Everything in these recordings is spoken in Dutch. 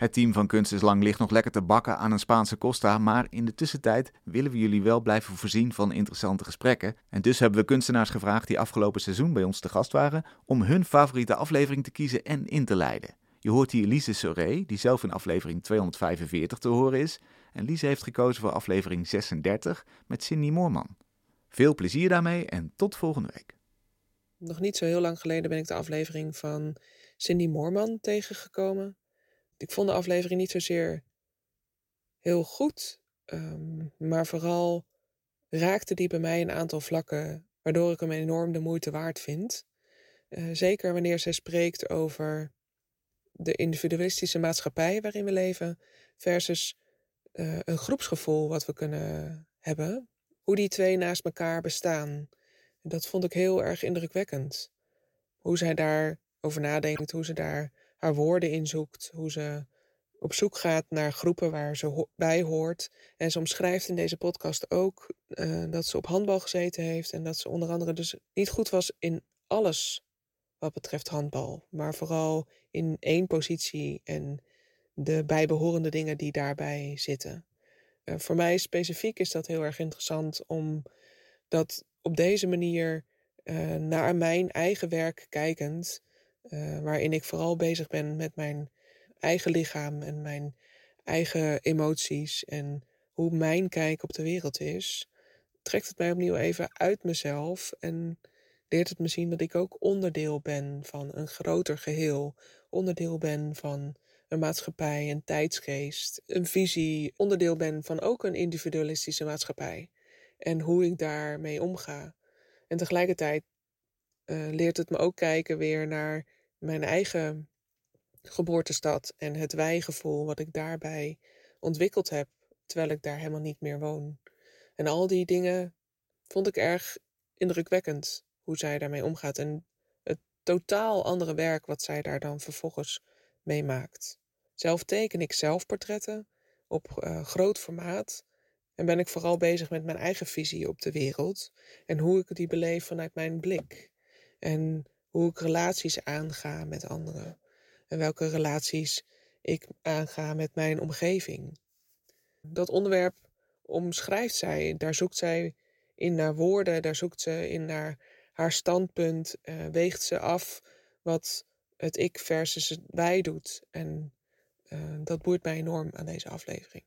Het team van Kunst is Lang ligt nog lekker te bakken aan een Spaanse costa, maar in de tussentijd willen we jullie wel blijven voorzien van interessante gesprekken. En dus hebben we kunstenaars gevraagd die afgelopen seizoen bij ons te gast waren, om hun favoriete aflevering te kiezen en in te leiden. Je hoort hier Lise Soré, die zelf in aflevering 245 te horen is. En Lise heeft gekozen voor aflevering 36 met Cindy Moorman. Veel plezier daarmee en tot volgende week. Nog niet zo heel lang geleden ben ik de aflevering van Cindy Moorman tegengekomen. Ik vond de aflevering niet zozeer heel goed, maar vooral raakte die bij mij een aantal vlakken, waardoor ik hem enorm de moeite waard vind. Zeker wanneer zij spreekt over de individualistische maatschappij waarin we leven versus een groepsgevoel wat we kunnen hebben. Hoe die twee naast elkaar bestaan. Dat vond ik heel erg indrukwekkend. Hoe zij daarover nadenkt, hoe ze daar haar woorden in zoekt, hoe ze op zoek gaat naar groepen waar ze bij hoort. En ze omschrijft in deze podcast ook dat ze op handbal gezeten heeft en dat ze onder andere dus niet goed was in alles wat betreft handbal, maar vooral in één positie en de bijbehorende dingen die daarbij zitten. Voor mij specifiek is dat heel erg interessant, omdat op deze manier naar mijn eigen werk kijkend, waarin ik vooral bezig ben met mijn eigen lichaam en mijn eigen emoties en hoe mijn kijk op de wereld is, trekt het mij opnieuw even uit mezelf en leert het me zien dat ik ook onderdeel ben van een groter geheel, onderdeel ben van een maatschappij, een tijdsgeest, een visie, onderdeel ben van ook een individualistische maatschappij en hoe ik daarmee omga. En tegelijkertijd leert het me ook kijken weer naar mijn eigen geboortestad en het wijgevoel wat ik daarbij ontwikkeld heb, terwijl ik daar helemaal niet meer woon. En al die dingen vond ik erg indrukwekkend, hoe zij daarmee omgaat en het totaal andere werk wat zij daar dan vervolgens meemaakt. Zelf teken ik zelfportretten op groot formaat en ben ik vooral bezig met mijn eigen visie op de wereld en hoe ik die beleef vanuit mijn blik en hoe ik relaties aanga met anderen en welke relaties ik aanga met mijn omgeving. Dat onderwerp omschrijft zij, daar zoekt zij in naar woorden, daar zoekt ze in naar haar standpunt, weegt ze af wat het ik versus het wij doet. En dat boeit mij enorm aan deze aflevering.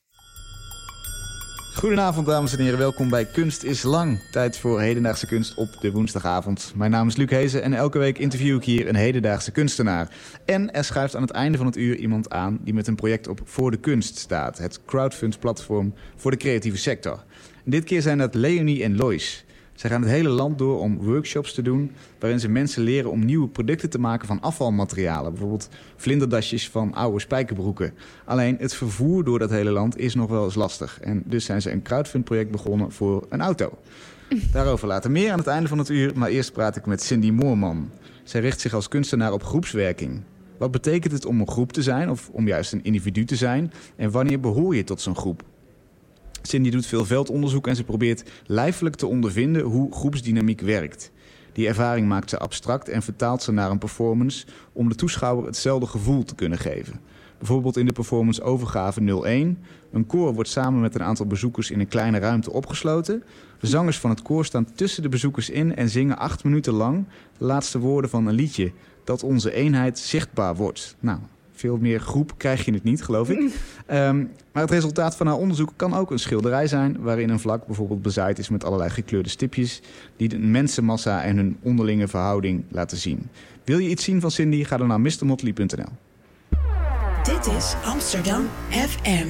Goedenavond dames en heren, welkom bij Kunst is Lang. Tijd voor hedendaagse kunst op de woensdagavond. Mijn naam is Luc Hezen en elke week interview ik hier een hedendaagse kunstenaar. En er schuift aan het einde van het uur iemand aan die met een project op Voor de Kunst staat. Het crowdfund-platform voor de creatieve sector. En dit keer zijn dat Leonie en Lois. Zij gaan het hele land door om workshops te doen waarin ze mensen leren om nieuwe producten te maken van afvalmaterialen. Bijvoorbeeld vlinderdasjes van oude spijkerbroeken. Alleen het vervoer door dat hele land is nog wel eens lastig. En dus zijn ze een crowdfund-project begonnen voor een auto. Daarover later meer aan het einde van het uur, maar eerst praat ik met Cindy Moorman. Zij richt zich als kunstenaar op groepswerking. Wat betekent het om een groep te zijn of om juist een individu te zijn? En wanneer behoor je tot zo'n groep? Cindy doet veel veldonderzoek en ze probeert lijfelijk te ondervinden hoe groepsdynamiek werkt. Die ervaring maakt ze abstract en vertaalt ze naar een performance om de toeschouwer hetzelfde gevoel te kunnen geven. Bijvoorbeeld in de performance Overgave 01. Een koor wordt samen met een aantal bezoekers in een kleine ruimte opgesloten. De zangers van het koor staan tussen de bezoekers in en zingen 8 minuten lang de laatste woorden van een liedje dat onze eenheid zichtbaar wordt. Nou, veel meer groep krijg je het niet, geloof ik. Maar het resultaat van haar onderzoek kan ook een schilderij zijn waarin een vlak bijvoorbeeld bezaaid is met allerlei gekleurde stipjes die de mensenmassa en hun onderlinge verhouding laten zien. Wil je iets zien van Cindy? Ga dan naar mrmotley.nl. Dit is Amsterdam FM.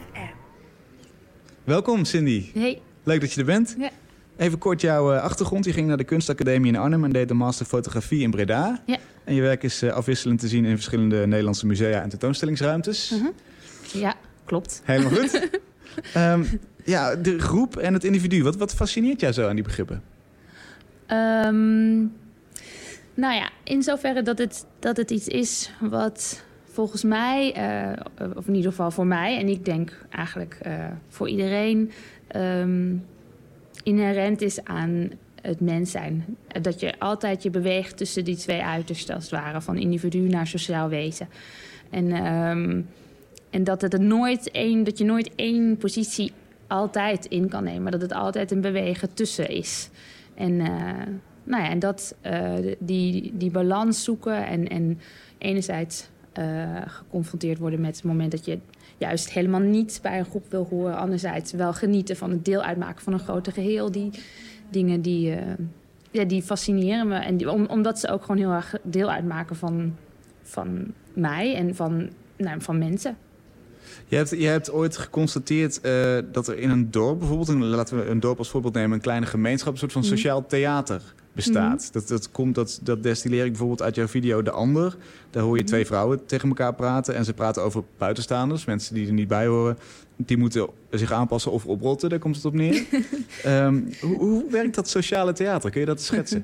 Welkom Cindy. Hey. Leuk dat je er bent. Ja. Even kort jouw achtergrond. Je ging naar de kunstacademie in Arnhem en deed de master fotografie in Breda. Ja. En je werk is afwisselend te zien in verschillende Nederlandse musea en tentoonstellingsruimtes. Uh-huh. Ja, klopt. Helemaal goed. Ja, de groep en het individu. Wat fascineert jou zo aan die begrippen? Nou ja, in zoverre dat het iets is wat volgens mij, of in ieder geval voor mij, en ik denk eigenlijk voor iedereen, inherent is aan het mens zijn. Dat je altijd je beweegt tussen die twee uitersten als het ware, van individu naar sociaal wezen. En dat je nooit één positie altijd in kan nemen. Maar dat het altijd een bewegen tussen is. En dat die balans zoeken en enerzijds geconfronteerd worden met het moment dat je juist helemaal niet bij een groep wil horen. Anderzijds wel genieten van het deel uitmaken van een groter geheel. Die dingen die fascineren me. En omdat ze ook gewoon heel erg deel uitmaken van mij en van mensen. Je hebt ooit geconstateerd dat er in een dorp bijvoorbeeld, laten we een dorp als voorbeeld nemen, een kleine gemeenschap, een soort van sociaal theater bestaat. Dat destilleer ik bijvoorbeeld uit jouw video De Ander. Daar hoor je twee vrouwen tegen elkaar praten en ze praten over buitenstaanders, mensen die er niet bij horen. Die moeten zich aanpassen of oprotten, daar komt het op neer. Hoe werkt dat sociale theater? Kun je dat schetsen?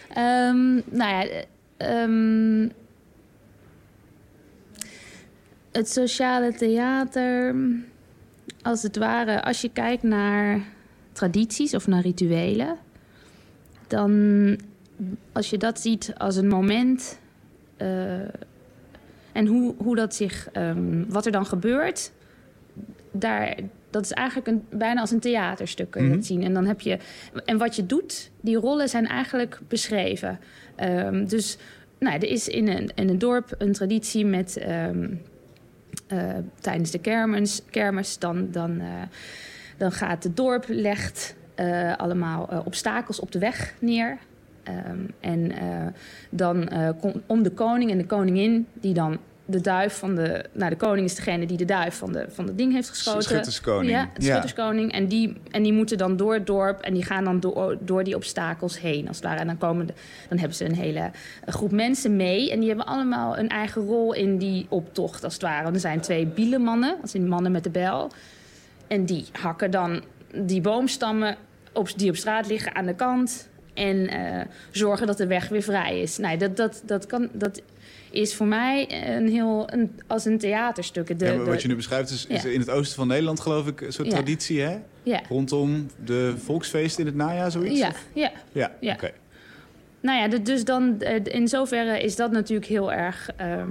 Het sociale theater, als het ware, als je kijkt naar tradities of naar rituelen, dan als je dat ziet als een moment en hoe dat zich, wat er dan gebeurt, dat is eigenlijk bijna als een theaterstuk kun je dat zien. En dan heb je, en wat je doet, die rollen zijn eigenlijk beschreven. Dus er is in een dorp een traditie met tijdens de kermis dan gaat het dorp legt allemaal obstakels op de weg neer. Dan om de koning en de koningin die dan de duif van de... Nou, de koning is degene die de duif van de ding heeft geschoten. Schutterskoning. Ja, de schutterskoning. En die moeten dan door het dorp en die gaan dan door die obstakels heen, als het ware. En dan hebben ze een hele groep mensen mee. En die hebben allemaal een eigen rol in die optocht, als het ware. Want er zijn 2 bielenmannen, als in mannen met de bijl. En die hakken dan die boomstammen die op straat liggen aan de kant en zorgen dat de weg weer vrij is. Nou, dat is voor mij als een theaterstuk. Wat je nu beschrijft is in het oosten van Nederland, geloof ik, een soort traditie, hè? Ja. Rondom de volksfeesten in het najaar, zoiets? Ja. Oké. Nou ja, dus dan in zoverre is dat natuurlijk heel erg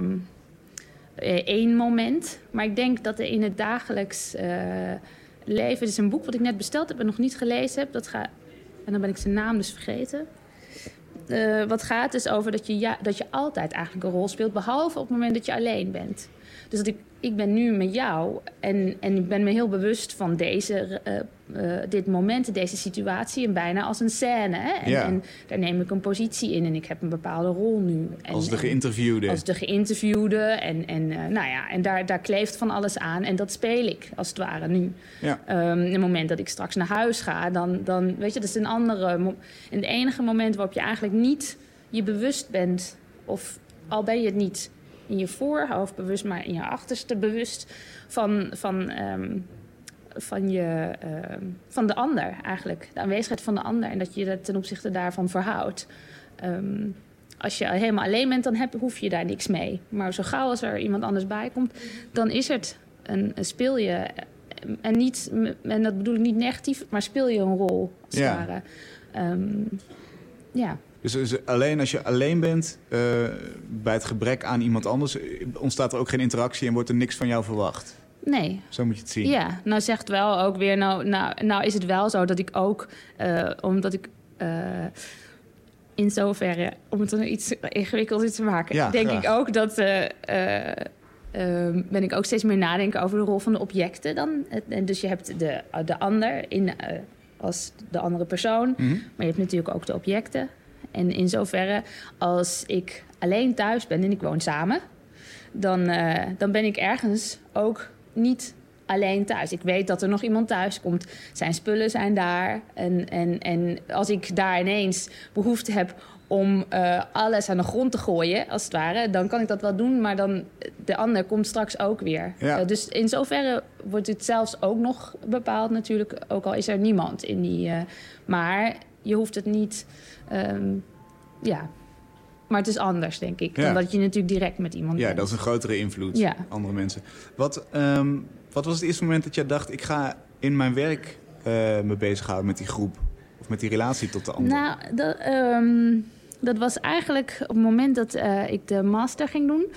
één moment. Maar ik denk dat er in het dagelijks leven... Het is een boek wat ik net besteld heb en nog niet gelezen heb. En dan ben ik zijn naam dus vergeten. Wat gaat dus over dat je altijd eigenlijk een rol speelt, behalve op het moment dat je alleen bent. Dus dat ik ben nu met jou en ik ben me heel bewust van dit moment, deze situatie, en bijna als een scène. Hè? En daar neem ik een positie in en ik heb een bepaalde rol nu. Als de geïnterviewde. Als de geïnterviewde en daar kleeft van alles aan en dat speel ik, als het ware, nu. Ja. Het moment dat ik straks naar huis ga, dan weet je, dat is het enige moment waarop je eigenlijk niet je bewust bent, of al ben je het niet in je voorhoofd bewust, maar in je achterste bewust van de ander eigenlijk. De aanwezigheid van de ander en dat je dat ten opzichte daarvan verhoudt. Als je helemaal alleen bent, dan hoef je daar niks mee. Maar zo gauw als er iemand anders bij komt, dan is het speel je. En dat bedoel ik niet negatief, maar speel je een rol, als het ware. Dus alleen als je alleen bent, bij het gebrek aan iemand anders, ontstaat er ook geen interactie en wordt er niks van jou verwacht? Nee. Zo moet je het zien. Ja, nou zegt wel ook weer, nou is het wel zo dat ik ook, omdat ik in zoverre, om het er iets ingewikkelder te maken, denk ik ook dat ben ik ook steeds meer nadenken over de rol van de objecten dan. Dus je hebt de ander als de andere persoon, maar je hebt natuurlijk ook de objecten. En in zoverre, als ik alleen thuis ben en ik woon samen, dan ben ik ergens ook niet alleen thuis. Ik weet dat er nog iemand thuis komt. Zijn spullen zijn daar. En als ik daar ineens behoefte heb om alles aan de grond te gooien, als het ware, dan kan ik dat wel doen, maar dan de ander komt straks ook weer. Ja. Dus in zoverre wordt het zelfs ook nog bepaald natuurlijk, ook al is er niemand in die... maar je hoeft het niet... maar het is anders, denk ik, dan dat je natuurlijk direct met iemand bent. Dat is een grotere invloed, andere mensen. Wat was het eerste moment dat je dacht, ik ga in mijn werk me bezighouden met die groep? Of met die relatie tot de ander? Nou, dat was eigenlijk op het moment dat ik de master ging doen.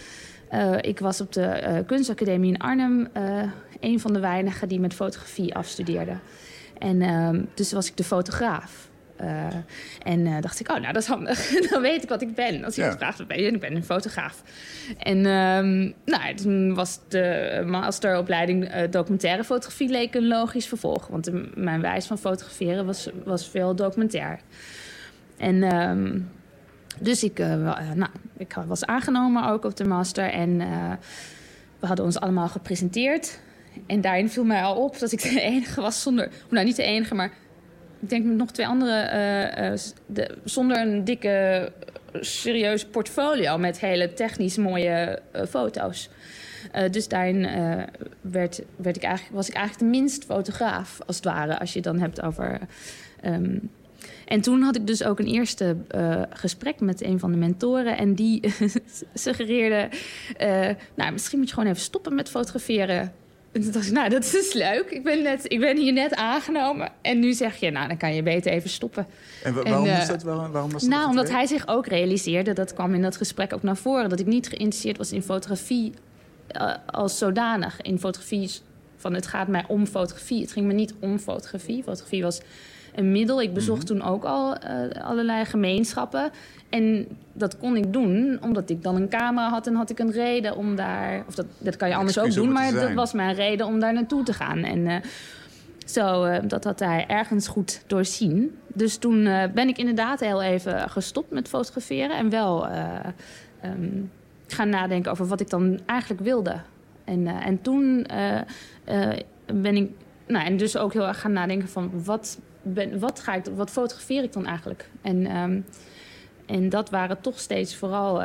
Ik was op de kunstacademie in Arnhem een van de weinigen die met fotografie afstudeerde. En dus was ik de fotograaf. Dacht ik, dat is handig. Dan weet ik wat ik ben. Als iemand vraagt, wat ben je? Ik ben een fotograaf. En toen was de masteropleiding documentaire fotografie leek een logisch vervolg. Want mijn wijze van fotograferen was veel documentair. En dus ik was aangenomen ook op de master. En we hadden ons allemaal gepresenteerd. En daarin viel mij al op dat ik de enige was zonder... Nou, niet de enige, maar... Ik denk nog 2 andere zonder een dikke, serieuze portfolio met hele technisch mooie foto's. Dus daarin was ik eigenlijk de minst fotograaf, als het ware, als je het dan hebt over... En toen had ik dus ook een eerste gesprek met een van de mentoren. En die suggereerde, misschien moet je gewoon even stoppen met fotograferen. En toen dacht ik, dat is leuk. Ik ben hier net aangenomen. En nu zeg je, dan kan je beter even stoppen. En waarom was dat? Waarom was dat omdat hij zich ook realiseerde, dat kwam in dat gesprek ook naar voren, dat ik niet geïnteresseerd was in fotografie als zodanig. In fotografie, het gaat mij om fotografie. Het ging me niet om fotografie. Fotografie was een middel. Ik bezocht toen ook al allerlei gemeenschappen. En dat kon ik doen, omdat ik dan een camera had en had ik een reden om daar... Of dat kan je anders ook doen, maar dat was mijn reden om daar naartoe te gaan. En dat had hij ergens goed doorzien. Dus toen ben ik inderdaad heel even gestopt met fotograferen. En wel gaan nadenken over wat ik dan eigenlijk wilde. En toen ben ik... en dus ook heel erg gaan nadenken van wat fotografeer ik dan eigenlijk? En dat waren toch steeds vooral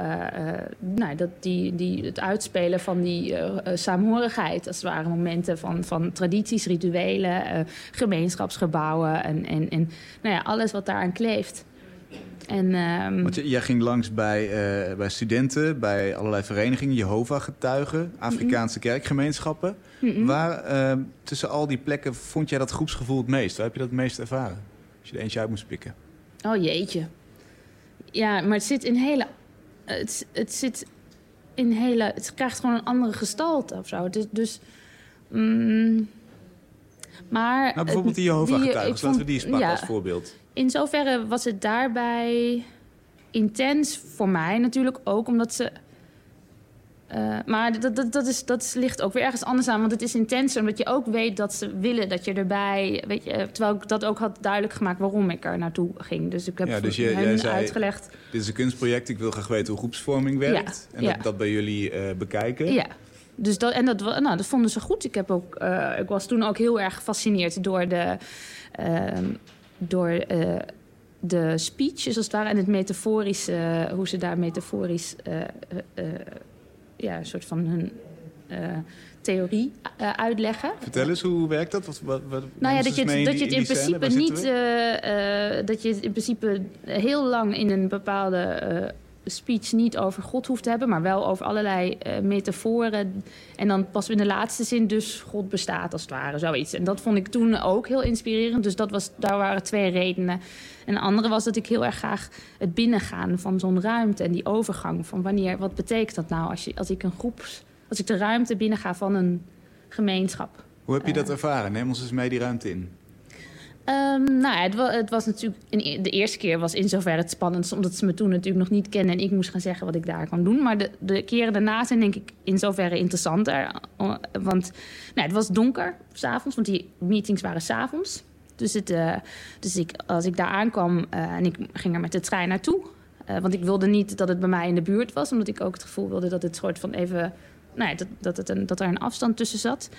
het uitspelen van die saamhorigheid. Dat waren momenten van tradities, rituelen, gemeenschapsgebouwen en alles wat daaraan kleeft. Want jij ging langs bij studenten, bij allerlei verenigingen, Jehovah-getuigen, Afrikaanse kerkgemeenschappen. Waar tussen al die plekken vond jij dat groepsgevoel het meest? Waar heb je dat het meest ervaren? Als je er eentje uit moest pikken. Oh jeetje. Ja, maar het zit in hele... Het krijgt gewoon een andere gestalte of zo. Maar bijvoorbeeld die Jehovah-getuigen, laten we die eens pakken als voorbeeld. In zoverre was het daarbij intens voor mij natuurlijk ook, omdat ze... maar dat ligt ook weer ergens anders aan. Want het is intenser, omdat je ook weet dat ze willen dat je erbij... Weet je, terwijl ik dat ook had duidelijk gemaakt waarom ik er naartoe ging. Dus ik heb hen uitgelegd... Dit is een kunstproject, ik wil graag weten hoe groepsvorming werkt. En dat bij jullie bekijken. Ja, dus dat vonden ze goed. Ik was toen ook heel erg gefascineerd door de speeches als het ware en het metaforische, hoe ze daar metaforisch een soort van hun theorie uitleggen. Vertel eens, hoe werkt dat? Dat je het in principe niet... dat je het in principe heel lang in een bepaalde speech niet over God hoeft te hebben, maar wel over allerlei metaforen. En dan pas in de laatste zin dus God bestaat, als het ware, zoiets. En dat vond ik toen ook heel inspirerend. Dus daar waren 2 redenen. En de andere was dat ik heel erg graag het binnengaan van zo'n ruimte en die overgang van wat betekent dat nou als ik de ruimte binnenga van een gemeenschap. Hoe heb je dat ervaren? Neem ons eens mee die ruimte in. Het was natuurlijk... De eerste keer was in zoverre het spannendst, omdat ze me toen natuurlijk nog niet kennen en ik moest gaan zeggen wat ik daar kan doen. Maar de keren daarna zijn denk ik in zoverre interessanter. Want het was donker 's avonds, want die meetings waren 's avonds. Als ik daar aankwam en ik ging er met de trein naartoe. Want ik wilde niet dat het bij mij in de buurt was, omdat ik ook het gevoel wilde dat het soort van even... dat er een afstand tussen zat.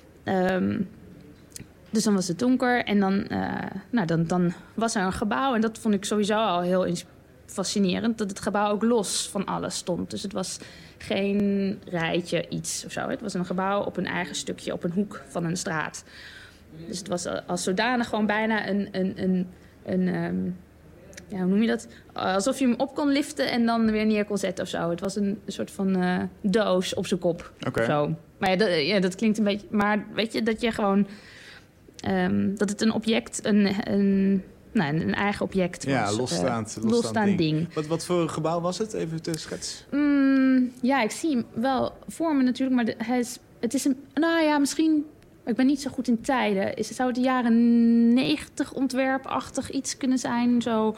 Dus dan was het donker en dan was er een gebouw. En dat vond ik sowieso al heel fascinerend. Dat het gebouw ook los van alles stond. Dus het was geen rijtje iets of zo. Het was een gebouw op een eigen stukje, op een hoek van een straat. Dus het was als zodanig gewoon bijna een hoe noem je dat? Alsof je hem op kon liften en dan weer neer kon zetten of zo. Het was een soort van doos op zijn kop. Okay. Zo. Maar dat klinkt een beetje... Maar weet je, dat je gewoon... dat het een object, een eigen object was. Ja, losstaand ding. Wat voor gebouw was het? Even te schets. ik zie hem wel voor me natuurlijk, maar het is een... Nou ja, misschien... Ik ben niet zo goed in tijden. Zou het de jaren 90 ontwerpachtig iets kunnen zijn? Zo,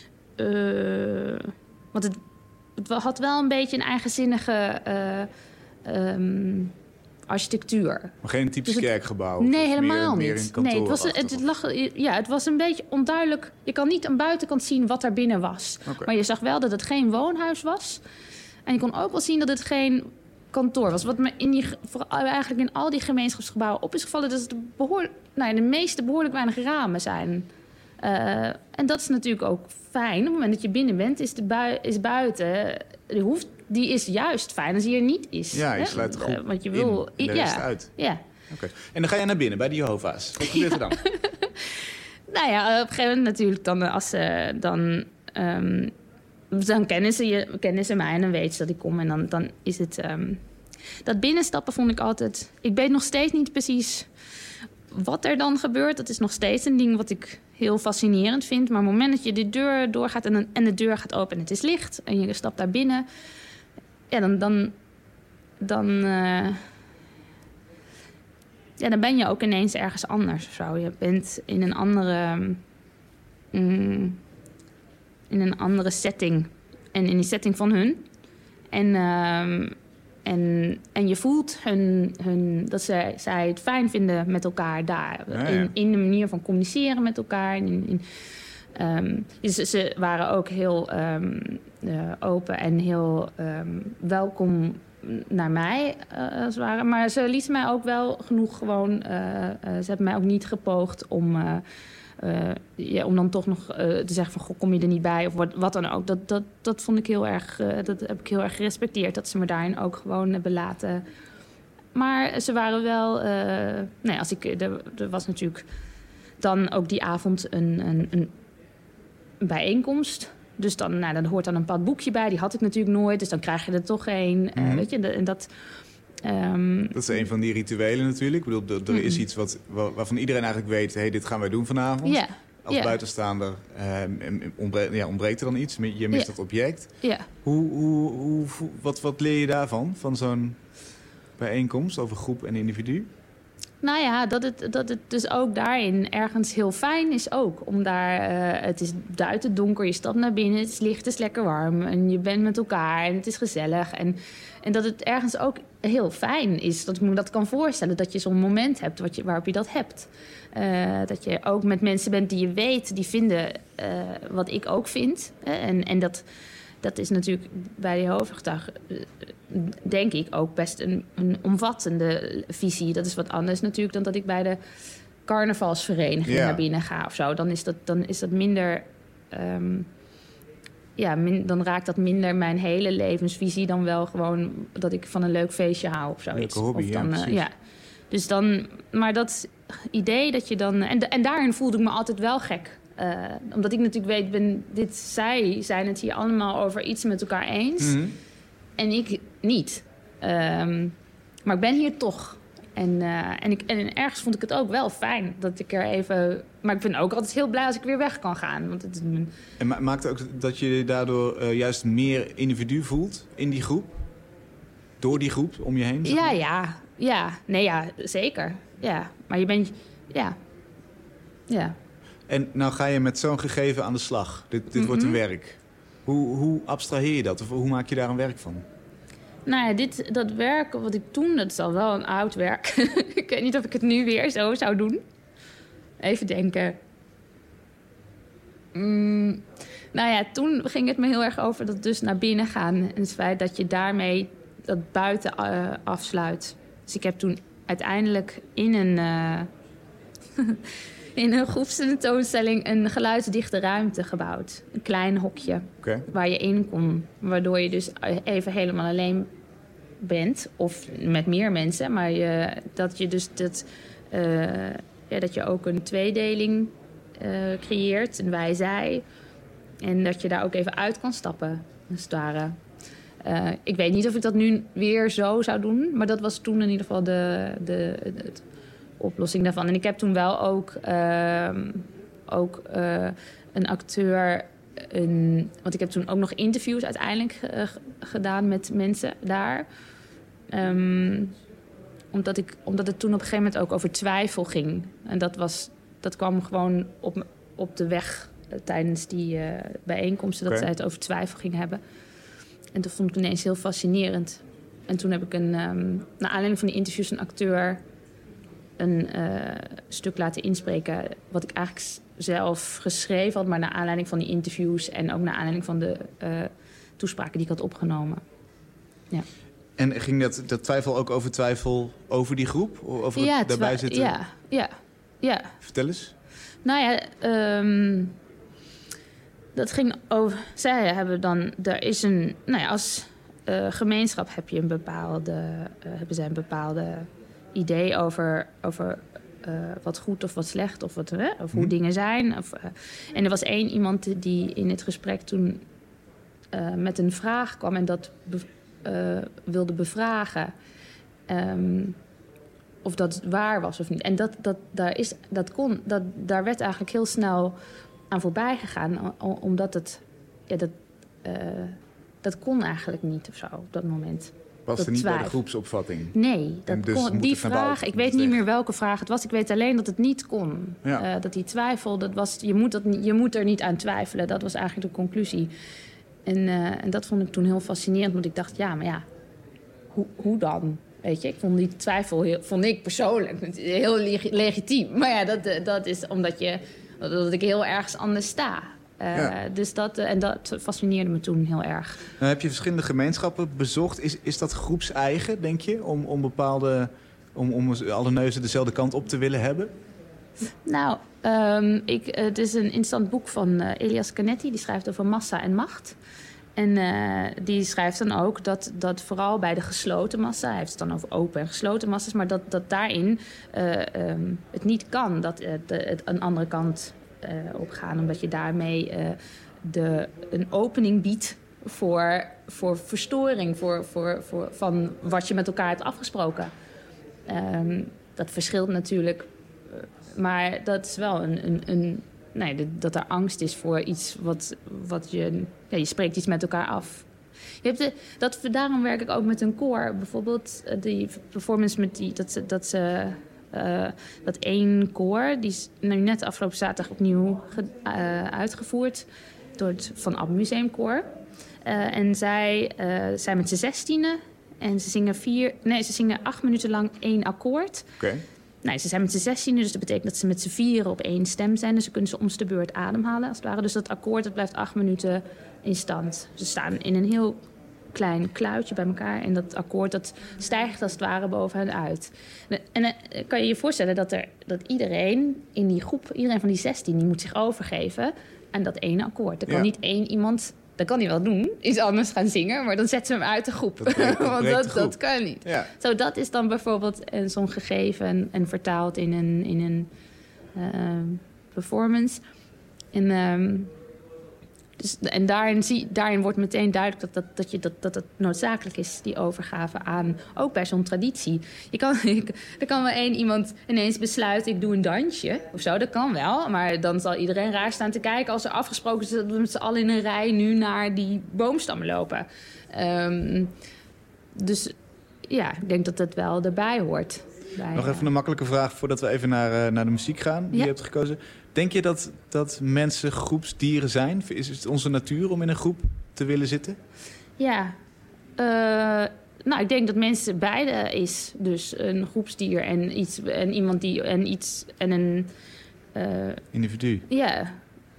want het had wel een beetje een eigenzinnige architectuur. Maar geen typisch Dus kerkgebouw? Nee, helemaal meer niet. Nee, het was een beetje onduidelijk. Je kan niet aan de buitenkant zien wat er binnen was. Okay. Maar je zag wel dat het geen woonhuis was. En je kon ook wel zien dat het geen kantoor was. Wat me eigenlijk in al die gemeenschapsgebouwen op is gevallen, dat de meeste behoorlijk weinig ramen zijn. En dat is natuurlijk ook fijn. Op het moment dat je binnen bent, is buiten. Die is juist fijn als die er niet is. Ja, je sluit de groep want je wil in, de rest uit. Ja. Okay. En dan ga je naar binnen bij de Jehovah's. Wat gebeurt er dan? Nou ja, op een gegeven moment natuurlijk dan kennen ze mij en dan weten ze dat ik kom. En dan is het... dat binnenstappen vond ik altijd... Ik weet nog steeds niet precies wat er dan gebeurt. Dat is nog steeds een ding wat ik heel fascinerend vind. Maar op het moment dat je de deur doorgaat en de deur gaat open en het is licht... en je stapt daar binnen... Ja, dan ben je ook ineens ergens anders of zo. Je bent in een andere setting. En in die setting van hun. En je voelt dat zij het fijn vinden met elkaar daar. Ja. In de manier van communiceren met elkaar. Ze waren ook heel open en heel welkom naar mij, als het ware. Maar ze lieten mij ook wel genoeg gewoon... ze hebben mij ook niet gepoogd om dan toch nog te zeggen van... Goh, kom je er niet bij of wat dan ook. Dat vond ik heel erg... dat heb ik heel erg gerespecteerd. Dat ze me daarin ook gewoon hebben laten... Maar ze waren wel... er was natuurlijk dan ook die avond een bijeenkomst... Dus dan hoort dan een bepaald boekje bij. Die had ik natuurlijk nooit. Dus dan krijg je er toch een. Weet je, en dat... Dat is een van die rituelen natuurlijk. Ik bedoel, er is iets waarvan iedereen eigenlijk weet... hey, dit gaan wij doen vanavond. Yeah. Als buitenstaander ontbreekt er dan iets. Je mist dat object. Yeah. Wat leer je daarvan? Van zo'n bijeenkomst over groep en individu? Nou ja, dat het dus ook daarin ergens heel fijn is ook. Om daar, het is buiten donker, je stapt naar binnen, het is licht, het is lekker warm. En je bent met elkaar en het is gezellig. En dat het ergens ook heel fijn is. Dat ik me dat kan voorstellen, dat je zo'n moment hebt waarop je dat hebt. Dat je ook met mensen bent die je weet, die vinden wat ik ook vind. En dat is natuurlijk bij de Jehovah-getuigen, denk ik, ook best een omvattende visie. Dat is wat anders natuurlijk dan dat ik bij de carnavalsvereniging naar binnen ga of zo. Dan is dat minder... dan raakt dat minder mijn hele levensvisie dan wel gewoon dat ik van een leuk feestje hou of zoiets. Leuke hobby, of dan, ja. Dus dan... Maar dat idee dat je dan... En daarin voelde ik me altijd wel gek. Omdat ik natuurlijk weet, zij zijn het hier allemaal over iets met elkaar eens. Mm-hmm. En ik niet. Maar ik ben hier toch. En ergens vond ik het ook wel fijn dat ik er even... Maar ik ben ook altijd heel blij als ik weer weg kan gaan. Want het is En maakt het ook dat je daardoor juist meer individu voelt in die groep? Door die groep om je heen? Ja. Nee, ja, zeker. Ja, maar je bent... Ja. En nou ga je met zo'n gegeven aan de slag. Dit wordt een werk. Hoe abstraheer je dat? Of hoe maak je daar een werk van? Nou ja, dat werk wat ik toen... Dat is al wel een oud werk. Ik weet niet of ik het nu weer zo zou doen. Even denken. Nou ja, toen ging het me heel erg over dat dus naar binnen gaan. En het feit dat je daarmee dat buiten afsluit. Dus ik heb toen uiteindelijk in een groepstentoonstelling een geluidsdichte ruimte gebouwd. Een klein hokje waar je in kon. Waardoor je dus even helemaal alleen bent. Of met meer mensen. Maar dat je dus dat je ook een tweedeling creëert. Een wij-zij. En dat je daar ook even uit kan stappen. Als het ware. Ik weet niet of ik dat nu weer zo zou doen. Maar dat was toen in ieder geval de oplossing daarvan. En ik heb toen wel ook een acteur Want ik heb toen ook nog interviews uiteindelijk gedaan met mensen daar. Omdat het toen op een gegeven moment ook over twijfel ging. En dat kwam gewoon op de weg tijdens die bijeenkomsten... dat zij het over twijfel ging hebben. En dat vond ik ineens heel fascinerend. En toen heb ik naar aanleiding van die interviews een acteur... een stuk laten inspreken... wat ik eigenlijk zelf geschreven had... maar naar aanleiding van die interviews... en ook naar aanleiding van de toespraken die ik had opgenomen. Ja. En ging dat twijfel ook over twijfel over die groep? Over het daarbij zitten? Ja. Vertel eens. Nou ja, dat ging over... Zij hebben dan... Er is een... Nou ja, als gemeenschap heb je hebben zij een bepaalde idee over wat goed of wat slecht... of hoe dingen zijn. En er was één iemand die in het gesprek toen met een vraag kwam... en dat wilde bevragen... of dat waar was of niet. En daar werd eigenlijk heel snel aan voorbij gegaan... omdat het... dat kon eigenlijk niet of zo op dat moment. Was er niet bij de groepsopvatting? Nee, die vraag... Ik weet niet meer welke vraag het was. Ik weet alleen dat het niet kon. Ja. Dat die twijfel... Dat was, je moet er niet aan twijfelen. Dat was eigenlijk de conclusie. En dat vond ik toen heel fascinerend. Want ik dacht, hoe dan? Weet je, ik vond die twijfel vond ik persoonlijk heel legitiem. Maar ja, dat is omdat ik heel ergens anders sta. Dus dat fascineerde me toen heel erg. Nou, heb je verschillende gemeenschappen bezocht? Is dat groepseigen, denk je? Om alle neuzen dezelfde kant op te willen hebben? Nou, het is een interessant boek van Elias Canetti. Die schrijft over massa en macht. En die schrijft dan ook dat vooral bij de gesloten massa... hij heeft het dan over open en gesloten massa's... maar dat daarin het niet kan dat het een andere kant opgaan... omdat je daarmee een opening biedt voor verstoring... van wat je met elkaar hebt afgesproken. Dat verschilt natuurlijk... maar dat is wel dat er angst is voor iets wat je... Ja, je spreekt iets met elkaar af. Daarom werk ik ook met een koor. Bijvoorbeeld die performance met die... Dat één koor, die is nu net afgelopen zaterdag opnieuw uitgevoerd... door het Van Ab Museumkoor. En zij zijn met z'n 16e en ze zingen 8 minuten lang 1 akkoord... Okay. Nou, ze zijn met z'n 16, dus dat betekent dat ze met z'n 4 op 1 stem zijn. Dus ze kunnen ze om de beurt ademhalen, als het ware. Dus dat akkoord dat blijft 8 minuten in stand. Ze staan in een heel klein kluitje bij elkaar. En dat akkoord dat stijgt als het ware boven hen uit. En dan kan je je voorstellen dat iedereen in die groep... iedereen van die 16, die moet zich overgeven aan dat ene akkoord. Er kan niet één iemand... Dat kan hij wel doen, iets anders gaan zingen... maar dan zetten ze hem uit de groep. Want dat kan niet. Ja. Zo, dat is dan bijvoorbeeld zo'n gegeven... en vertaald in een performance. En daarin wordt meteen duidelijk dat het noodzakelijk is... die overgave aan, ook bij zo'n traditie. Er kan wel iemand ineens besluiten... ik doe een dansje of zo, dat kan wel. Maar dan zal iedereen raar staan te kijken... als er afgesproken is dat we met z'n allen in een rij... nu naar die boomstammen lopen. Dus ja, ik denk dat dat wel erbij hoort. Nog even een makkelijke vraag voordat we even naar de muziek gaan die je hebt gekozen. Denk je dat mensen groepsdieren zijn? Is het onze natuur om in een groep te willen zitten? Ja, ik denk dat mensen beide is. Dus een groepsdier en iemand die een individu. Ja.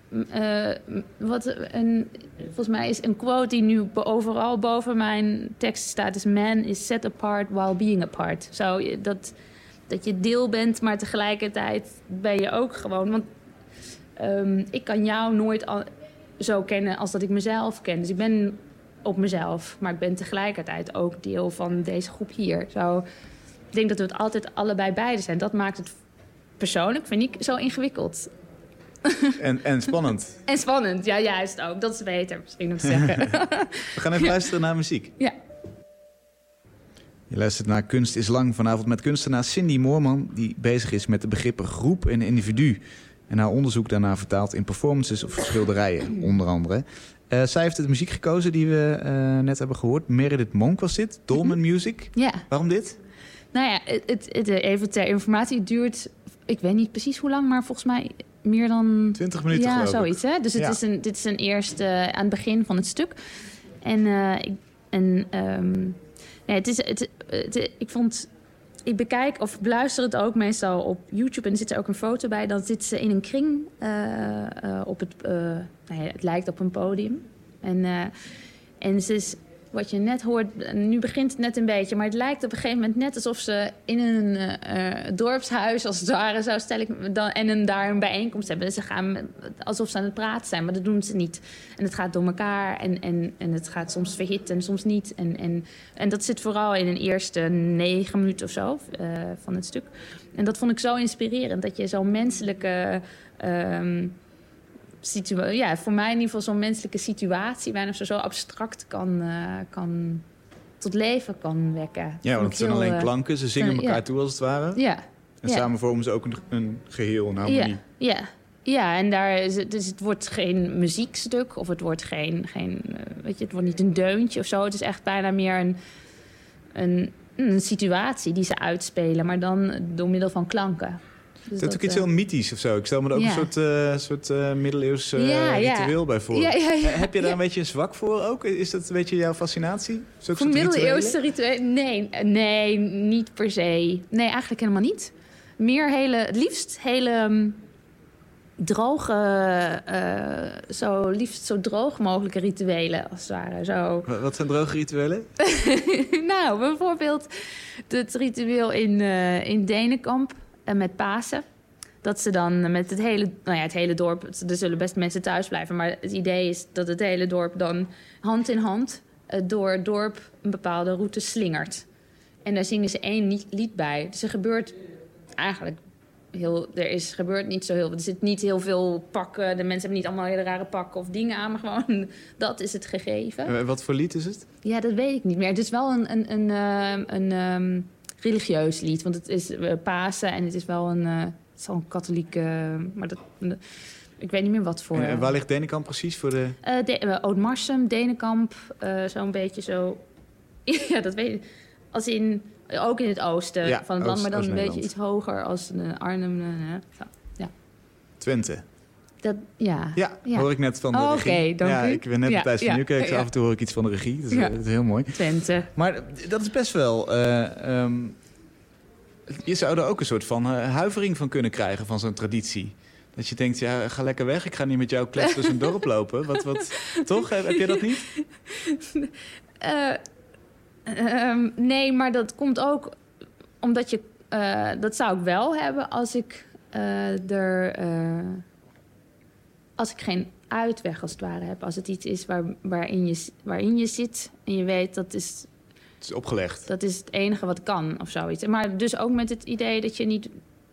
Volgens mij is een quote die nu overal boven mijn tekst staat... is man is set apart while being apart. Zo, dat je deel bent, maar tegelijkertijd ben je ook gewoon... Want ik kan jou nooit zo kennen als dat ik mezelf ken. Dus ik ben op mezelf, maar ik ben tegelijkertijd ook deel van deze groep hier. Zo, ik denk dat we het altijd allebei beide zijn. Dat maakt het persoonlijk, vind ik, zo ingewikkeld. En spannend. En spannend, ja, juist ook. Dat is beter misschien om te zeggen. We gaan even luisteren naar muziek. Ja. Je luistert naar Kunst is Lang, vanavond met kunstenaar Cindy Moorman... die bezig is met de begrippen groep en individu. en haar onderzoek daarna vertaald in performances of schilderijen, onder andere. Zij heeft de muziek gekozen die we net hebben gehoord. Meredith Monk was dit, Dolmen Music. Ja. Waarom dit? Nou ja, even ter informatie, het duurt, ik weet niet precies hoe lang, maar volgens mij meer dan 20 minuten geloof ik. Ja, zoiets. Hè? Dus dit is een eerste aan het begin van het stuk. Ik bekijk of beluister het ook meestal op YouTube en er zit er ook een foto bij. Dan zit ze in een kring op het... het lijkt op een podium. En ze is... Wat je net hoort, nu begint het net een beetje... maar het lijkt op een gegeven moment net alsof ze in een dorpshuis... als het ware, zo stel ik me dan, en daar een bijeenkomst hebben. Dus ze gaan alsof ze aan het praten zijn, maar dat doen ze niet. En het gaat door elkaar en het gaat soms verhit en soms niet. En dat zit vooral in een eerste 9 minuten of zo van het stuk. En dat vond ik zo inspirerend, dat je zo'n menselijke... voor mij in ieder geval zo'n menselijke situatie... bijna zo abstract kan tot leven kan wekken. Ja, want het zijn alleen klanken. Ze zingen elkaar toe als het ware. Ja. En samen vormen ze ook een geheel, een harmonie. Ja, en dus het wordt geen muziekstuk... of het wordt geen het wordt niet een deuntje of zo. Het is echt bijna meer een situatie die ze uitspelen... maar dan door middel van klanken. Dus dat is ook iets heel mythisch of zo. Ik stel me er ook een soort middeleeuws ritueel bij voor. Ja. Heb je daar een beetje een zwak voor ook? Is dat een beetje jouw fascinatie? Voor middeleeuwse rituelen? Nee, niet per se. Nee, eigenlijk helemaal niet. Meer het liefst hele droge... liefst zo droog mogelijke rituelen, als het ware. Zo. Wat zijn droge rituelen? Nou, bijvoorbeeld het ritueel in Denenkamp... met Pasen. Dat ze dan met het hele dorp... Er zullen best mensen thuis blijven... maar het idee is dat het hele dorp dan hand in hand... door het dorp een bepaalde route slingert. En daar zingen ze 1 lied bij. Dus er gebeurt eigenlijk gebeurt niet zo heel... Er zit niet heel veel pakken. De mensen hebben niet allemaal hele rare pakken of dingen aan... maar gewoon, dat is het gegeven. Wat voor lied is het? Ja, dat weet ik niet meer. Het is wel een religieus lied, want het is Pasen en het is wel een katholieke... maar ik weet niet meer wat voor... En waar ligt Denenkamp precies voor de... Oud-Marsum, Denenkamp, zo'n beetje zo... ja, dat weet ik. Als in... Ook in het oosten van het land, maar dan een beetje iets hoger als Arnhem. Twente. Ja, hoor ik net van de regie. Oké, dank u. Ik ben net op tijd van nu. Af en toe hoor ik iets van de regie. Dat is heel mooi. Twente. Maar dat is best wel... je zou er ook een soort van huivering van kunnen krijgen van zo'n traditie. Dat je denkt, ga lekker weg. Ik ga niet met jou kletsen tussen een dorp lopen. Wat, toch? Heb je dat niet? Nee, maar dat komt ook omdat je... dat zou ik wel hebben als ik als ik geen uitweg als het ware heb. Als het iets is waarin je zit en je weet dat is... Het is opgelegd. Dat is het enige wat kan of zoiets. Maar dus ook met het idee dat je niet...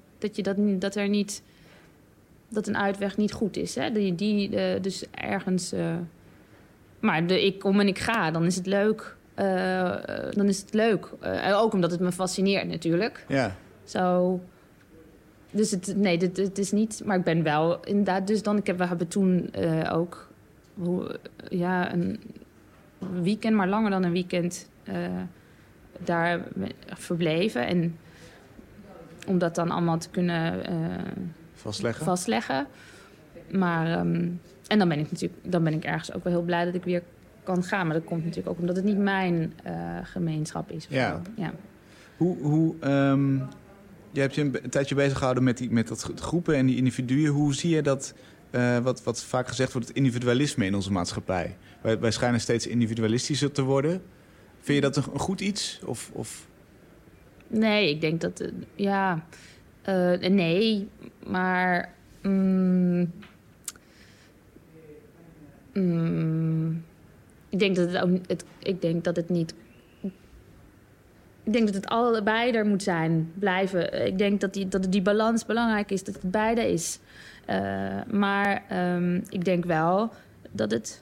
dat een uitweg niet goed is. Hè? Dus ergens... maar ik kom en ik ga, dan is het leuk... ook omdat het me fascineert natuurlijk. Ja. Zo. Dus het is niet... Maar ik ben wel inderdaad... Dus we hebben toen ook... een weekend, maar langer dan een weekend... daar verbleven. En om dat dan allemaal te kunnen... vastleggen. Maar... en dan ben ik ergens ook wel heel blij dat ik weer kan gaan. Maar dat komt natuurlijk ook omdat het niet mijn gemeenschap is. Ja. Je hebt je een tijdje bezig gehouden met dat groepen en die individuen. Hoe zie je dat, wat vaak gezegd wordt, het individualisme in onze maatschappij? Wij schijnen steeds individualistischer te worden. Vind je dat een goed iets? Of? Nee, ik denk dat... nee, maar... ik denk dat het niet... Ik denk dat het allebei er moet zijn, blijven. Ik denk dat die balans belangrijk is, dat het beide is. Maar ik denk wel dat het...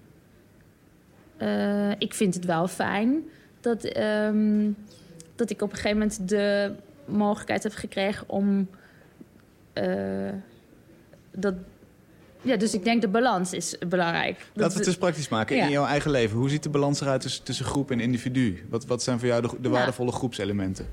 ik vind het wel fijn dat ik op een gegeven moment de mogelijkheid heb gekregen om dus ik denk de balans is belangrijk. Laten we het eens praktisch maken. Ja. In jouw eigen leven, hoe ziet de balans eruit tussen groep en individu? Wat zijn voor jou de waardevolle groepselementen?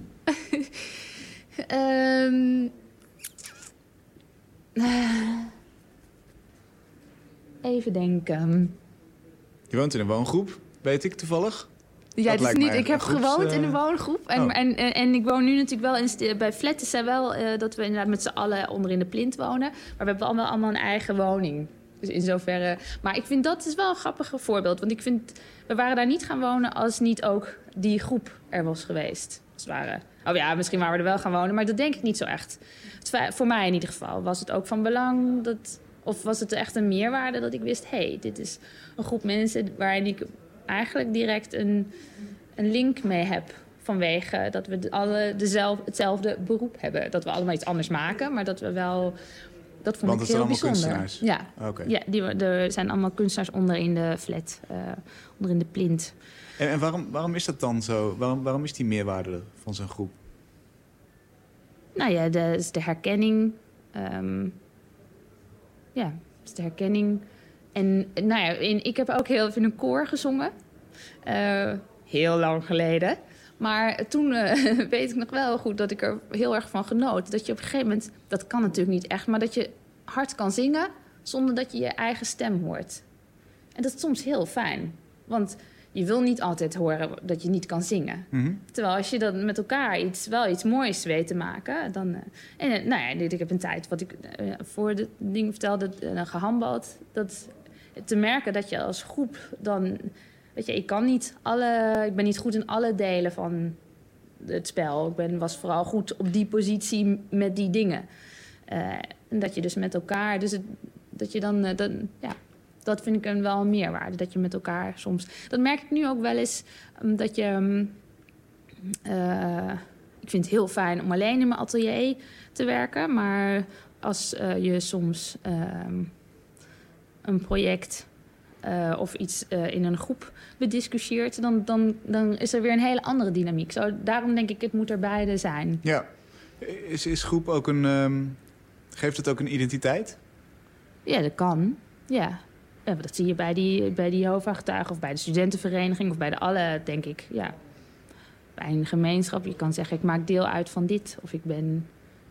Even denken. Je woont in een woongroep, weet ik toevallig. Ja, Dat dus lijkt mij ik heb een groeps, gewoond in een woongroep. En ik woon nu natuurlijk wel bij flat. Is er wel dat we inderdaad met z'n allen onder in de plint wonen. Maar we hebben allemaal een eigen woning. Dus in zoverre... Maar ik vind dat is wel een grappig voorbeeld. Want ik vind, we waren daar niet gaan wonen als niet ook die groep er was geweest. Als het ware. Oh ja, misschien waren we er wel gaan wonen, maar dat denk ik niet zo echt. Voor mij in ieder geval was het ook van belang of was het echt een meerwaarde dat ik wist... dit is een groep mensen waarin ik eigenlijk direct een link mee heb. Vanwege dat we alle hetzelfde beroep hebben. Dat we allemaal iets anders maken, maar dat we wel... Dat vond Want ik het heel zijn allemaal bijzonder. kunstenaars? Ja, Okay. er zijn allemaal kunstenaars onder in de flat, onder in de plint. En waarom is dat dan zo? Waarom is die meerwaarde van zo'n groep? Nou ja, dat is de herkenning. Dat is de herkenning. En nou ja, ik heb ook heel even in een koor gezongen. Heel lang geleden. Maar toen weet ik nog wel goed dat ik er heel erg van genoot. Dat je op een gegeven moment, dat kan natuurlijk niet echt... maar dat je hard kan zingen zonder dat je je eigen stem hoort. En dat is soms heel fijn. Want je wil niet altijd horen dat je niet kan zingen. Mm-hmm. Terwijl als je dan met elkaar iets moois weet te maken... dan... ik heb een tijd, wat ik voor de ding vertelde, gehandbald. Dat te merken dat je als groep dan... Weet je, ik ben niet goed in alle delen van het spel. Ik was vooral goed op die positie met die dingen. En dat je dus met elkaar... dat je dan... dat vind ik wel een meerwaarde. Dat je met elkaar soms... Dat merk ik nu ook wel eens. Dat je... ik vind het heel fijn om alleen in mijn atelier te werken. Maar als je soms een project... of iets in een groep bediscussieert... dan is er weer een hele andere dynamiek. Daarom denk ik, het moet er beide zijn. Ja. Is groep ook een... geeft het ook een identiteit? Ja, dat kan. Ja. Dat zie je bij die Jehovah-getuigen... of bij de studentenvereniging... of bij de alle, denk ik. Ja. Bij een gemeenschap. Je kan zeggen, ik maak deel uit van dit. Of ik ben...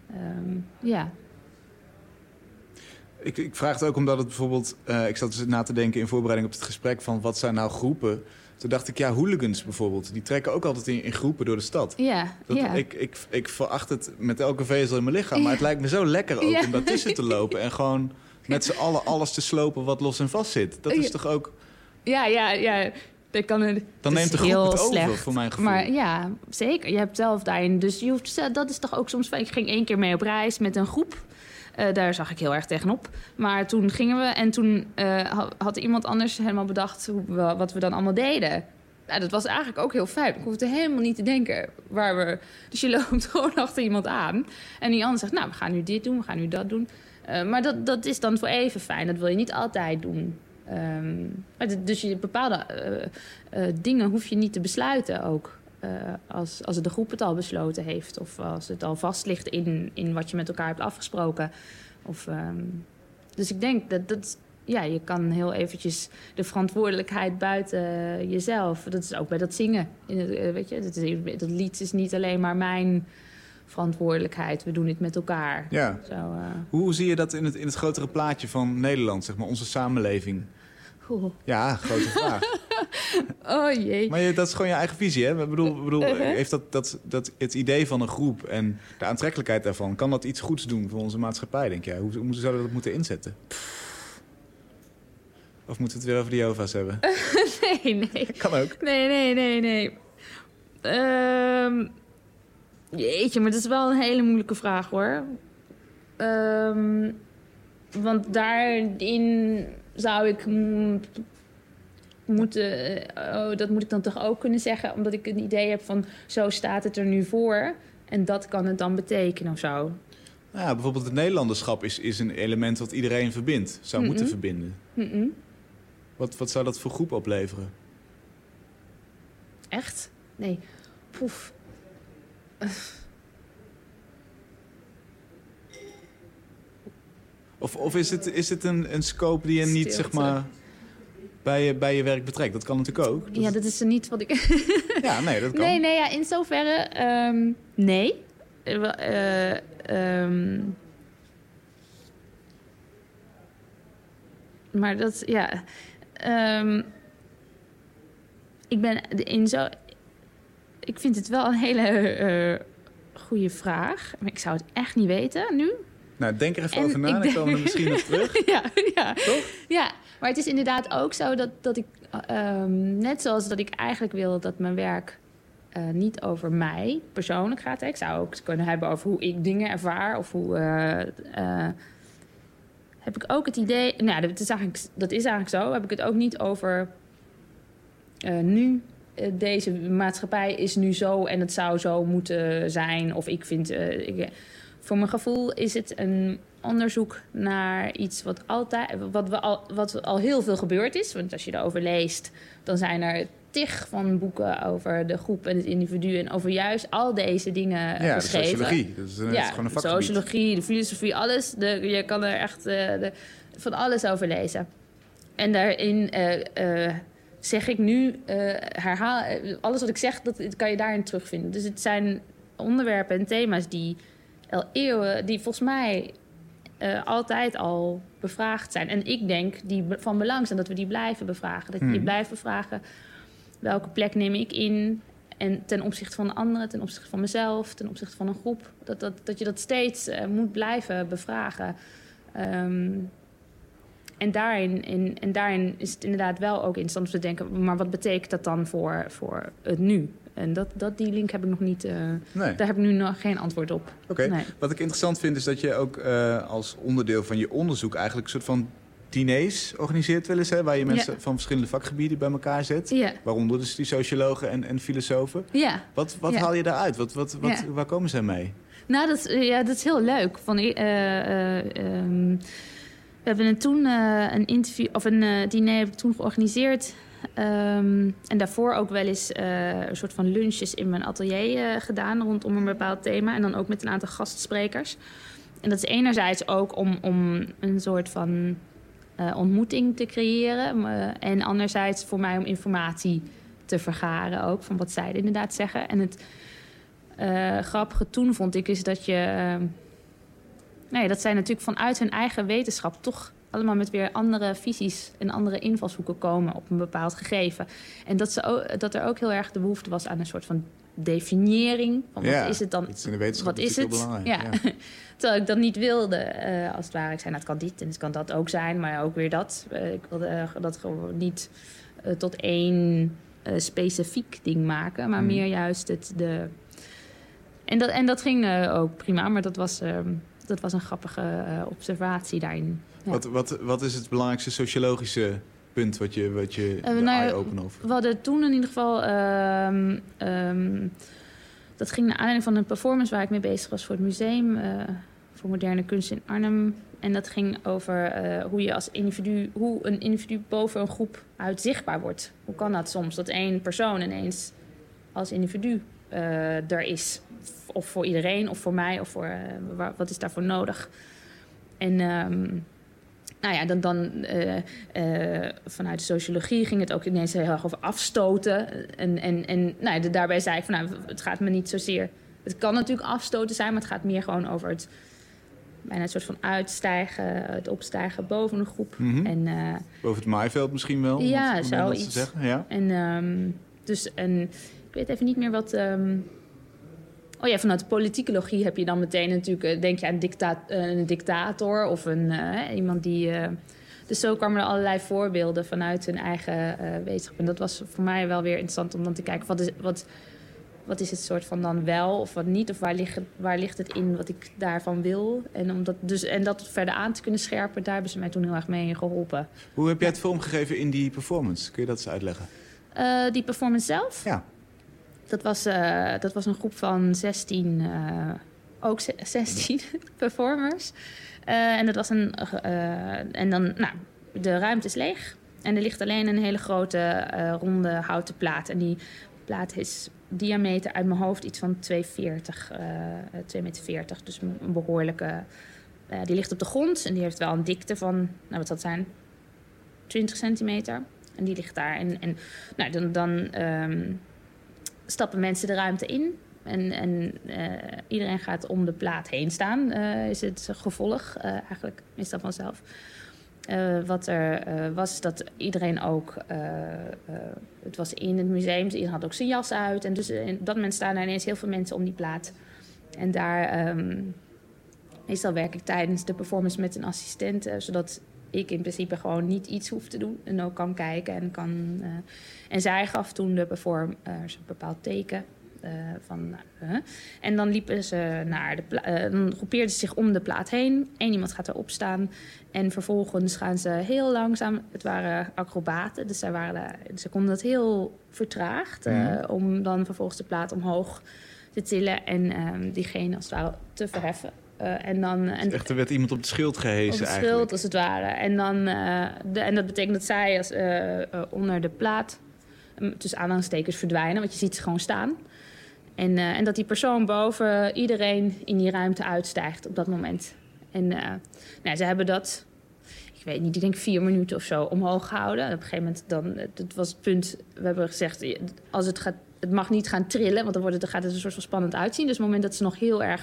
Ik vraag het ook omdat het bijvoorbeeld... ik zat dus na te denken in voorbereiding op het gesprek... van wat zijn nou groepen? Toen dacht ik, hooligans bijvoorbeeld. Die trekken ook altijd in groepen door de stad. Ja. Ik veracht het met elke vezel in mijn lichaam. Maar het lijkt me zo lekker ook om daartussen te lopen... en gewoon met z'n allen alles te slopen wat los en vast zit. Dat is toch ook... Ja. Dan neemt de groep het over, voor mijn gevoel. Maar ja, zeker. Je hebt zelf daarin... Dus dat is toch ook soms... Ik ging 1 keer mee op reis met een groep... daar zag ik heel erg tegenop. Maar toen gingen we en toen had iemand anders helemaal bedacht wat we dan allemaal deden. Nou, dat was eigenlijk ook heel fijn. Ik hoefde helemaal niet te denken waar we... Dus je loopt gewoon achter iemand aan. En die ander zegt, nou, we gaan nu dit doen, we gaan nu dat doen. Maar dat is dan voor even fijn. Dat wil je niet altijd doen. Dus bepaalde dingen hoef je niet te besluiten ook. Als de groep het al besloten heeft. Of als het al vast ligt in wat je met elkaar hebt afgesproken. Dus ik denk dat je kan heel eventjes de verantwoordelijkheid buiten jezelf. Dat is ook bij dat zingen. Weet je, dat lied is niet alleen maar mijn verantwoordelijkheid. We doen het met elkaar. Ja. Zo, Hoe zie je dat in het grotere plaatje van Nederland, zeg maar, onze samenleving? Ja, grote vraag. Oh jee. Maar dat is gewoon je eigen visie, hè? Ik bedoel, heeft dat het idee van een groep en de aantrekkelijkheid daarvan... kan dat iets goeds doen voor onze maatschappij, denk jij? Hoe zouden we dat moeten inzetten? Of moeten we het weer over de Jehovah's hebben? Nee. Kan ook. Nee. Jeetje, maar dat is wel een hele moeilijke vraag, hoor. Want daarin zou ik moeten... dat moet ik dan toch ook kunnen zeggen... omdat ik een idee heb van... zo staat het er nu voor... en dat kan het dan betekenen of zo. Nou, bijvoorbeeld het Nederlanderschap is een element... wat iedereen verbindt, zou moeten verbinden. Wat zou dat voor groep opleveren? Echt? Nee. Poef. Of is het een scope die je niet, zeg maar, bij je werk betrekt? Dat kan natuurlijk ook. Ja, dat is niet wat ik... Ja, nee, dat kan. Nee, ja, in zoverre... nee. Maar dat, ja... Ik vind het wel een hele goede vraag. Maar ik zou het echt niet weten nu. Nou, denk er even over na, dan komen we er misschien op terug. Ja. Toch? Ja, maar het is inderdaad ook zo dat ik... net zoals dat ik eigenlijk wil dat mijn werk niet over mij persoonlijk gaat. Hè. Ik zou ook kunnen hebben over hoe ik dingen ervaar. Of hoe... heb ik ook het idee... Nou, dat is eigenlijk zo. Heb ik het ook niet over nu... Deze maatschappij is nu zo en het zou zo moeten zijn. Of ik vind... voor mijn gevoel is het een onderzoek naar iets wat al heel veel gebeurd is. Want als je erover leest, dan zijn er tig van boeken over de groep en het individu en over juist al deze dingen geschreven. De sociologie. Dat is gewoon een vakgebied. De sociologie, de filosofie, alles. Je kan er echt van alles over lezen. En daarin zeg ik nu, herhaal alles wat ik zeg, dat kan je daarin terugvinden. Dus het zijn onderwerpen en thema's die al eeuwen, die volgens mij altijd al bevraagd zijn. En ik denk die van belang zijn dat we die blijven bevragen. Dat je blijft bevragen, welke plek neem ik in? En ten opzichte van anderen, ten opzichte van mezelf, ten opzichte van een groep. Dat je dat steeds moet blijven bevragen. En daarin is het inderdaad wel ook interessant om te denken... maar wat betekent dat dan voor het nu? En die link heb ik nog niet... Nee. Daar heb ik nu nog geen antwoord op. Oké. Nee. Wat ik interessant vind is dat je ook als onderdeel van je onderzoek... eigenlijk een soort van diners organiseert wel eens, hè? Waar je mensen van verschillende vakgebieden bij elkaar zet. Ja. Waaronder dus die sociologen en filosofen. Ja. Wat haal je daaruit? Waar komen zij mee? Nou, dat is heel leuk. We hebben toen een interview of een diner heb ik toen georganiseerd. En daarvoor ook wel eens een soort van lunches in mijn atelier gedaan rondom een bepaald thema. En dan ook met een aantal gastsprekers. En dat is enerzijds ook om een soort van ontmoeting te creëren. En anderzijds voor mij om informatie te vergaren ook. Van wat zij inderdaad zeggen. En het grappige toen vond ik is dat je... dat zij natuurlijk vanuit hun eigen wetenschap... toch allemaal met weer andere visies en andere invalshoeken komen... op een bepaald gegeven. En dat er ook heel erg de behoefte was aan een soort van definiëring. Van wat is het dan? Dat is in de wetenschap wat is het? Belangrijk. Ja. Terwijl ik dat niet wilde, als het ware. Ik zei, het kan dit en het kan dat ook zijn, maar ook weer dat. Ik wilde dat gewoon niet tot één specifiek ding maken... maar meer juist En dat ging ook prima, maar dat was een grappige observatie daarin. Ja. Wat is het belangrijkste sociologische punt wat je eye-opener of... We hadden toen in ieder geval... dat ging naar aanleiding van een performance waar ik mee bezig was voor het museum... voor moderne kunst in Arnhem. En dat ging over hoe een individu boven een groep uit zichtbaar wordt. Hoe kan dat soms? Dat één persoon ineens als individu er is... Of voor iedereen, of voor mij, of voor wat is daarvoor nodig. En vanuit de sociologie ging het ook ineens heel erg over afstoten. En daarbij zei ik van, het gaat me niet zozeer... Het kan natuurlijk afstoten zijn, maar het gaat meer gewoon over bijna een soort van uitstijgen, het opstijgen boven een groep. Mm-hmm. En, boven het maaiveld misschien wel? Ja, zoiets. Te zeggen. Ja. En ik weet even niet meer wat... vanuit de politicologie heb je dan meteen natuurlijk... denk je aan een dictator of iemand die... Dus zo kwamen er allerlei voorbeelden vanuit hun eigen wetenschap. En dat was voor mij wel weer interessant om dan te kijken... Wat is het soort van dan wel of wat niet? Of waar ligt het in wat ik daarvan wil? En dat verder aan te kunnen scherpen... daar hebben ze mij toen heel erg mee geholpen. Hoe heb jij het vormgegeven in die performance? Kun je dat eens uitleggen? Die performance zelf? Ja. Dat was een groep van 16 performers. En dat was de ruimte is leeg. En er ligt alleen een hele grote ronde houten plaat. En die plaat is diameter uit mijn hoofd iets van 2,40 meter. Dus een behoorlijke die ligt op de grond en die heeft wel een dikte van, nou wat zal het zijn, 20 centimeter. En die ligt daar. En dan stappen mensen de ruimte in. En iedereen gaat om de plaat heen staan, is het gevolg. Eigenlijk meestal vanzelf. Wat er was, dat iedereen ook... het was in het museum, dus iedereen had ook zijn jas uit. En dus op dat moment staan er ineens heel veel mensen om die plaat. En daar... meestal werk ik tijdens de performance met een assistent, zodat ik in principe gewoon niet iets hoef te doen en ook kan kijken en kan. En zij gaf toen de performers een bepaald teken en dan liepen ze naar dan groepeerden ze zich om de plaat heen. Eén iemand gaat erop staan en vervolgens gaan ze heel langzaam. Het waren acrobaten, dus ze konden dat heel vertraagd om dan vervolgens de plaat omhoog te tillen en diegene als het ware te verheffen. Dus echt, er werd iemand op de schild gehezen eigenlijk. Op de schild, als het ware. En dat betekent dat zij onder de plaat tussen aanhalingstekens verdwijnen. Want je ziet ze gewoon staan. En dat die persoon boven iedereen in die ruimte uitstijgt op dat moment. En ze hebben dat, ik weet niet, ik denk 4 minuten of zo omhoog gehouden. En op een gegeven moment, dat was het punt, we hebben gezegd, als het mag niet gaan trillen, want dan gaat het een soort van spannend uitzien. Dus op het moment dat ze nog heel erg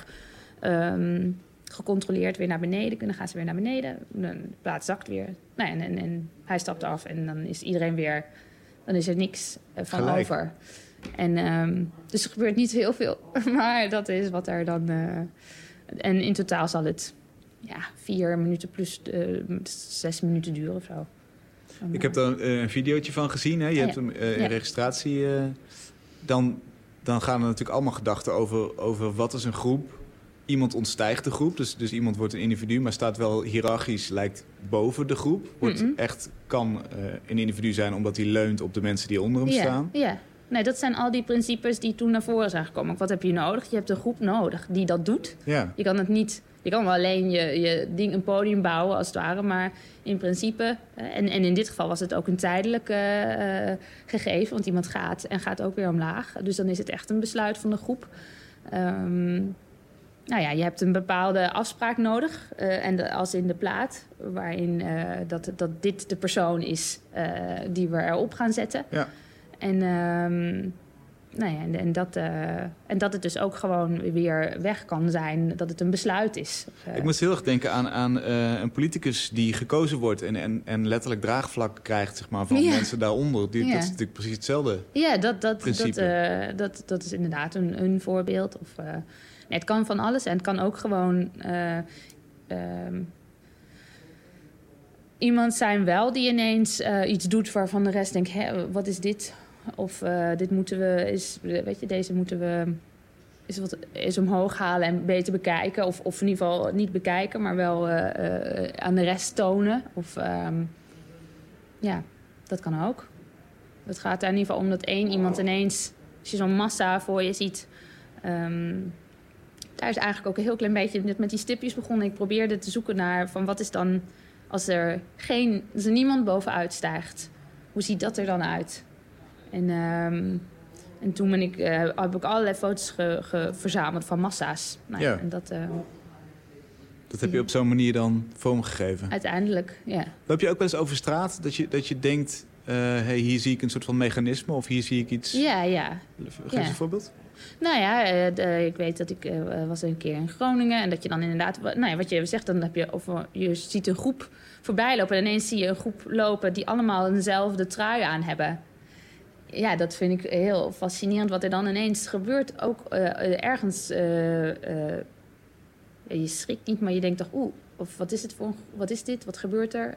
gecontroleerd weer naar beneden kunnen, gaan ze weer naar beneden. De plaat zakt weer. En hij stapt af en dan is iedereen weer, dan is er niks van gelijk over. En dus er gebeurt niet heel veel, maar dat is wat er dan. En in totaal zal het 4 minuten plus 6 minuten duren of zo. Ik heb daar een videootje van gezien. Hè? Je hebt hem in registratie. Dan gaan er natuurlijk allemaal gedachten over wat is een groep. Iemand ontstijgt de groep, dus iemand wordt een individu, maar staat wel hiërarchisch, lijkt boven de groep. Kan een individu zijn omdat hij leunt op de mensen die onder hem staan. Ja. Nee, dat zijn al die principes die toen naar voren zijn gekomen. Wat heb je nodig? Je hebt een groep nodig die dat doet. Ja. Je kan het niet. Je kan wel alleen je ding, een podium bouwen als het ware, maar in principe, en in dit geval was het ook een tijdelijk gegeven, want iemand gaat ook weer omlaag. Dus dan is het echt een besluit van de groep. Je hebt een bepaalde afspraak nodig, als in de plaat, waarin dat dit de persoon is die we erop gaan zetten. Ja. En dat het dus ook gewoon weer weg kan zijn, dat het een besluit is. Ik moest heel erg denken aan een politicus die gekozen wordt en letterlijk draagvlak krijgt, zeg maar, van mensen daaronder. Dat is natuurlijk precies hetzelfde. Ja, dat is inderdaad een voorbeeld. Of, het kan van alles en het kan ook gewoon iemand zijn wel die ineens iets doet waarvan de rest denkt, wat is dit? Of dit moeten we, deze moeten we eens omhoog halen en beter bekijken. Of in ieder geval niet bekijken, maar wel aan de rest tonen. Of dat kan ook. Het gaat er in ieder geval om dat één iemand ineens, als je zo'n massa voor je ziet. Daar is eigenlijk ook een heel klein beetje met die stipjes begonnen. Ik probeerde te zoeken naar van wat is dan als er niemand bovenuit stijgt. Hoe ziet dat er dan uit? En toen heb ik allerlei foto's verzameld van massa's. En dat heb je op zo'n manier dan vormgegeven? Uiteindelijk, ja. Loop je ook wel eens over straat dat je denkt, hier zie ik een soort van mechanisme of hier zie ik iets? Ja. Geef eens een voorbeeld. Nou ja, ik weet dat ik was een keer in Groningen en dat je dan inderdaad, wat je zegt, dan heb je ziet een groep voorbij lopen en ineens zie je een groep lopen die allemaal eenzelfde trui aan hebben. Ja, dat vind ik heel fascinerend wat er dan ineens gebeurt. Ook ergens, je schrikt niet, maar je denkt toch, of wat is het wat is dit? Wat gebeurt er?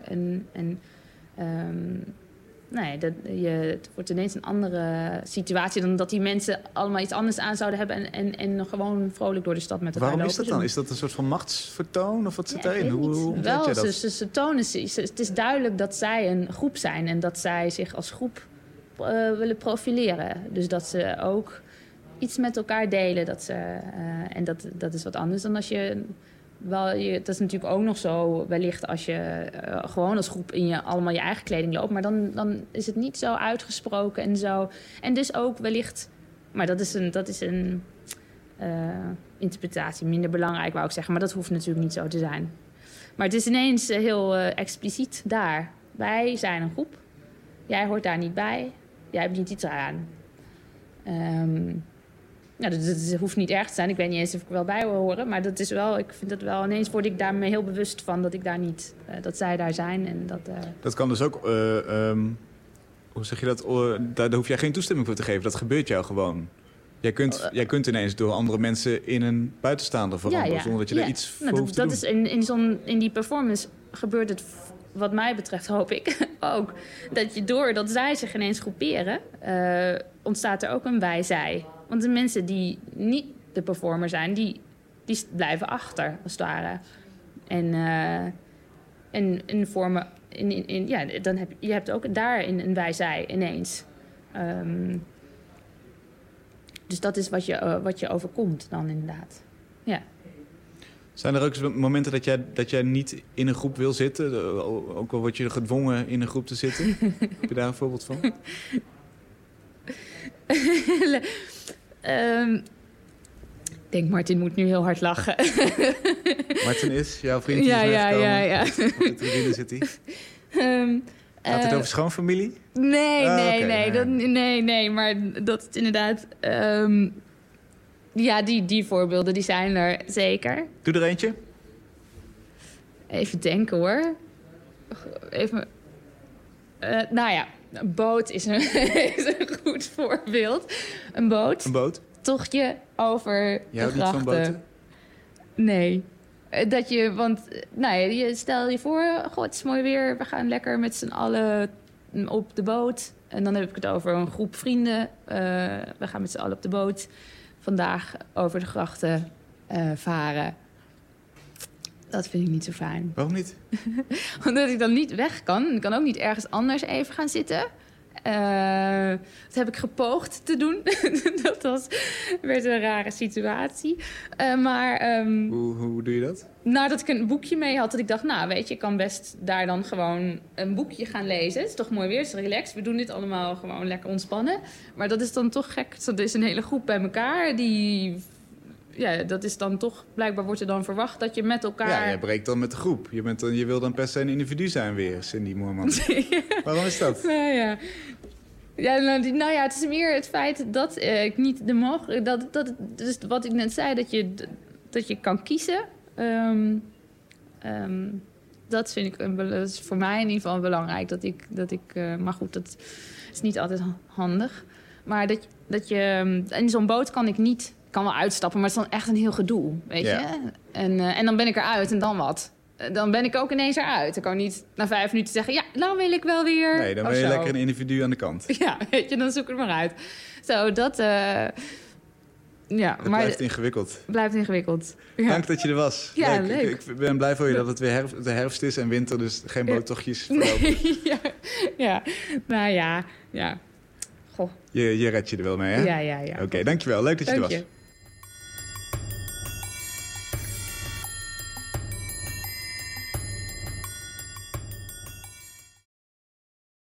Het wordt ineens een andere situatie dan dat die mensen allemaal iets anders aan zouden hebben en gewoon vrolijk door de stad met elkaar lopen. Waarom is dat dan? Is dat een soort van machtsvertoon of wat zit erin? Hoe ontdek je dat? Ze tonen, het is duidelijk dat zij een groep zijn en dat zij zich als groep willen profileren. Dus dat ze ook iets met elkaar delen. En dat is wat anders dan als je dat is natuurlijk ook nog zo wellicht als je gewoon als groep allemaal je eigen kleding loopt. Maar dan is het niet zo uitgesproken en zo. En dus ook wellicht, maar dat is een interpretatie minder belangrijk, wou ik zeggen. Maar dat hoeft natuurlijk niet zo te zijn. Maar het is ineens heel expliciet daar. Wij zijn een groep. Jij hoort daar niet bij. Jij hebt niet iets aan. Dat hoeft niet erg te zijn. Ik weet niet eens of ik er wel bij wil horen. Maar dat is wel, ik vind dat wel... Ineens word ik daar me heel bewust van dat ik daar niet... dat zij daar zijn en dat... Dat kan dus ook... hoe zeg je dat? Daar hoef jij geen toestemming voor te geven. Dat gebeurt jou gewoon. Jij kunt ineens door andere mensen in een buitenstaander veranderen... zonder dat je er iets voor hoeft te doen. In die performance gebeurt het... Wat mij betreft hoop ik ook... dat je doordat zij zich ineens groeperen... ontstaat er ook een wij-zij. Want de mensen die niet de performer zijn... die blijven achter, als het ware. En vormen... dan je hebt ook daarin een wij-zij ineens. Dus dat is wat je overkomt dan inderdaad. Ja. Zijn er ook momenten dat jij niet in een groep wil zitten? Ook al word je gedwongen in een groep te zitten? Heb je daar een voorbeeld van? Ik denk, Martin moet nu heel hard lachen. Martin is jouw vriend? Ja. Op de tribune zit hij. Gaat het over schoonfamilie? Nee, maar dat is inderdaad... die voorbeelden, die zijn er zeker. Doe er eentje. Even denken, hoor. Even... een boot is een goed voorbeeld. Een boot? Tochtje over de grachten. Jij houdt niet van boten? Nee. Stel je voor, het is mooi weer. We gaan lekker met z'n allen op de boot. En dan heb ik het over een groep vrienden. We gaan met z'n allen op de boot vandaag over de grachten varen. Dat vind ik niet zo fijn. Waarom niet? Omdat ik dan niet weg kan. Ik kan ook niet ergens anders even gaan zitten. Dat heb ik gepoogd te doen. Dat werd een rare situatie. Hoe doe je dat? Dat ik een boekje mee had. Dat ik dacht, ik kan best daar dan gewoon een boekje gaan lezen. Het is toch mooi weer, het is relaxed. We doen dit allemaal gewoon lekker ontspannen. Maar dat is dan toch gek. Er is een hele groep bij elkaar die... Ja, dat is dan toch... Blijkbaar wordt er dan verwacht dat je met elkaar... Ja, jij breekt dan met de groep. Je wil dan per se een individu zijn weer, Cindy Moorman. Waarom is dat? Het is meer het feit dat ik niet de mogelijkheid... Dus wat ik net zei, dat je kan kiezen. Dat vind ik dat is voor mij in ieder geval belangrijk. Maar goed, dat is niet altijd handig. Maar dat je... In zo'n boot kan ik niet... Ik kan wel uitstappen, maar het is dan echt een heel gedoe, weet je? En dan ben ik eruit en dan wat? Dan ben ik ook ineens eruit. Dan kan ik niet na 5 minuten zeggen... Ja, nou wil ik wel weer... Nee, dan ben je lekker een individu aan de kant. Ja, weet je, dan zoek ik het maar uit. Zo, dat... Het blijft ingewikkeld. Blijft ingewikkeld. Ja. Dank dat je er was. Ja, leuk. Ik ben blij voor je dat het weer de herfst is en winter... dus geen boottochtjes voorlopig. Ja. Goh. Je redt je er wel mee, hè? Ja. Oké, dankjewel. Leuk dat je er was.